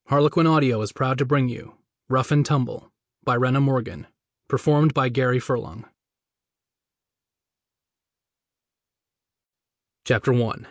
Harlequin Audio is proud to bring you Rough and Tumble by Rena Morgan, performed by Gary Furlong. Chapter 1.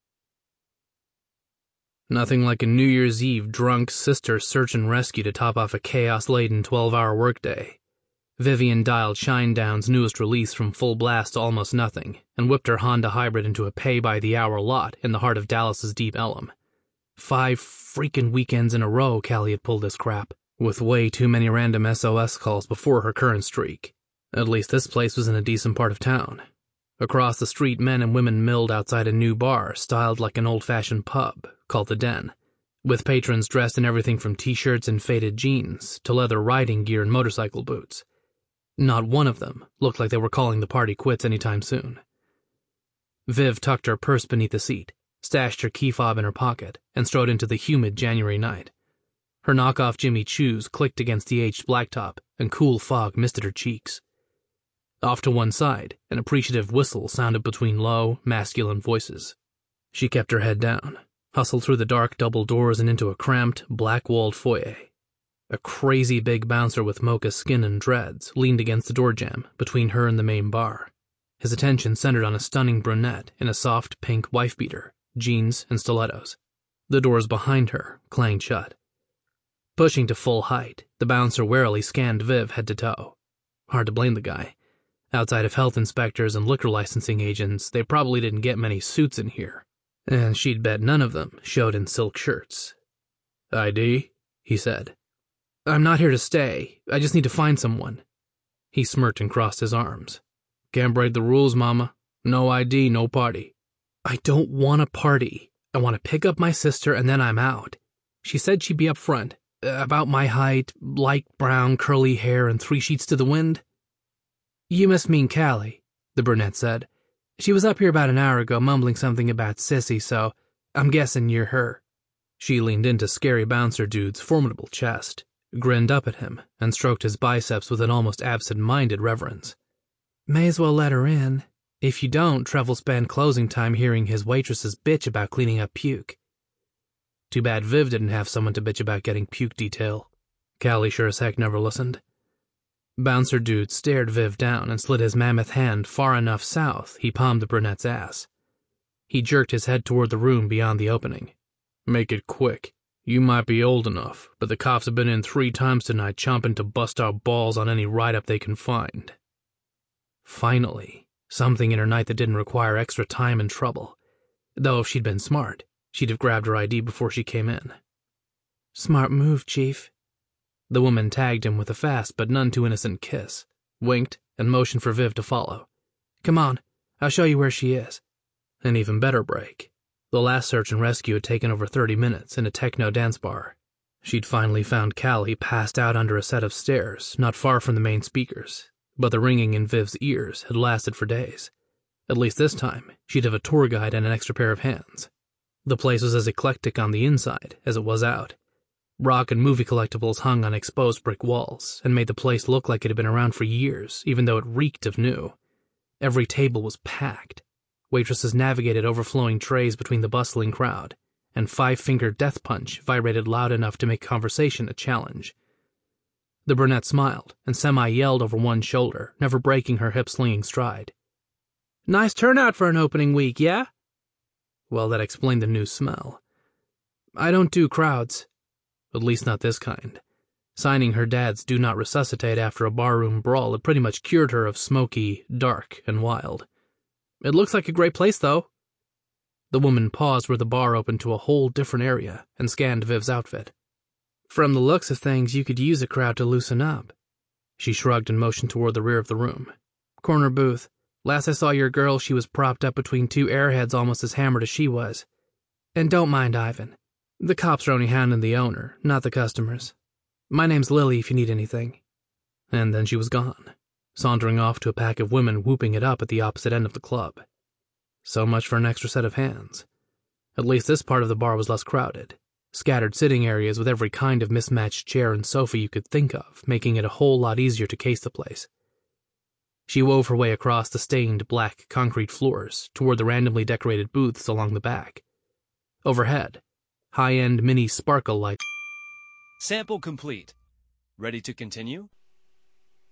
Nothing like a New Year's Eve drunk sister search and rescue to top off a chaos-laden 12-hour workday. Vivian dialed Shinedown's newest release from full blast to almost nothing and whipped her Honda Hybrid into a pay-by-the-hour lot in the heart of Dallas's Deep Ellum. 5 freaking weekends in a row Callie had pulled this crap, with way too many random SOS calls before her current streak. At least this place was in a decent part of town. Across the street, men and women milled outside a new bar styled like an old-fashioned pub called The Den, with patrons dressed in everything from t-shirts and faded jeans to leather riding gear and motorcycle boots. Not one of them looked like they were calling the party quits anytime soon. Viv tucked her purse beneath the seat, stashed her key fob in her pocket, and strode into the humid January night. Her knockoff Jimmy Choos clicked against the aged blacktop, and cool fog misted her cheeks. Off to one side, an appreciative whistle sounded between low, masculine voices. She kept her head down, hustled through the dark double doors and into a cramped, black-walled foyer. A crazy big bouncer with mocha skin and dreads leaned against the door jamb between her and the main bar. His attention centered on a stunning brunette in a soft pink wife-beater, jeans, and stilettos. The doors behind her clanged shut. Pushing to full height, the bouncer warily scanned Viv head to toe. Hard to blame the guy. Outside of health inspectors and liquor licensing agents, they probably didn't get many suits in here, and she'd bet none of them showed in silk shirts. "ID?" he said. "I'm not here to stay. I just need to find someone." He smirked and crossed his arms. "Can't break the rules, mama. No ID, no party." "I don't want a party. I want to pick up my sister and then I'm out. She said she'd be up front. About my height, light brown, curly hair, and 3 sheets to the wind." "You must mean Callie," the brunette said. "She was up here about an hour ago mumbling something about Sissy, so I'm guessing you're her." She leaned into scary bouncer dude's formidable chest, grinned up at him, and stroked his biceps with an almost absent-minded reverence. "May as well let her in. If you don't, Trev will spend closing time hearing his waitresses bitch about cleaning up puke." Too bad Viv didn't have someone to bitch about getting puke detail. Callie sure as heck never listened. Bouncer dude stared Viv down and slid his mammoth hand far enough south he palmed the brunette's ass. He jerked his head toward the room beyond the opening. "Make it quick. You might be old enough, but the cops have been in 3 times tonight chomping to bust our balls on any write-up they can find." Finally, something in her night that didn't require extra time and trouble. Though if she'd been smart, she'd have grabbed her ID before she came in. "Smart move, Chief." The woman tagged him with a fast but none too innocent kiss, winked, and motioned for Viv to follow. "Come on, I'll show you where she is." An even better break. The last search and rescue had taken over 30 minutes in a techno dance bar. She'd finally found Callie passed out under a set of stairs not far from the main speakers, but the ringing in Viv's ears had lasted for days. At least this time, she'd have a tour guide and an extra pair of hands. The place was as eclectic on the inside as it was out. Rock and movie collectibles hung on exposed brick walls and made the place look like it had been around for years, even though it reeked of new. Every table was packed. Waitresses navigated overflowing trays between the bustling crowd, and 5-finger death punch vibrated loud enough to make conversation a challenge. The brunette smiled and semi-yelled over one shoulder, never breaking her hip-slinging stride. "Nice turnout for an opening week, yeah?" Well, that explained the new smell. "I don't do crowds. At least not this kind. Signing her dad's do not resuscitate after a barroom brawl had pretty much cured her of smoky, dark, and wild. It looks like a great place, though." The woman paused where the bar opened to a whole different area and scanned Viv's outfit. "From the looks of things, you could use a crowd to loosen up." She shrugged and motioned toward the rear of the room. "Corner booth. Last I saw your girl, she was propped up between 2 airheads almost as hammered as she was. And don't mind Ivan. The cops are only hounding the owner, not the customers. My name's Lily if you need anything." And then she was gone, sauntering off to a pack of women whooping it up at the opposite end of the club. So much for an extra set of hands. At least this part of the bar was less crowded. Scattered sitting areas with every kind of mismatched chair and sofa you could think of, making it a whole lot easier to case the place. She wove her way across the stained black concrete floors toward the randomly decorated booths along the back. Overhead, high-end mini sparkle lights Sample complete. Ready to continue?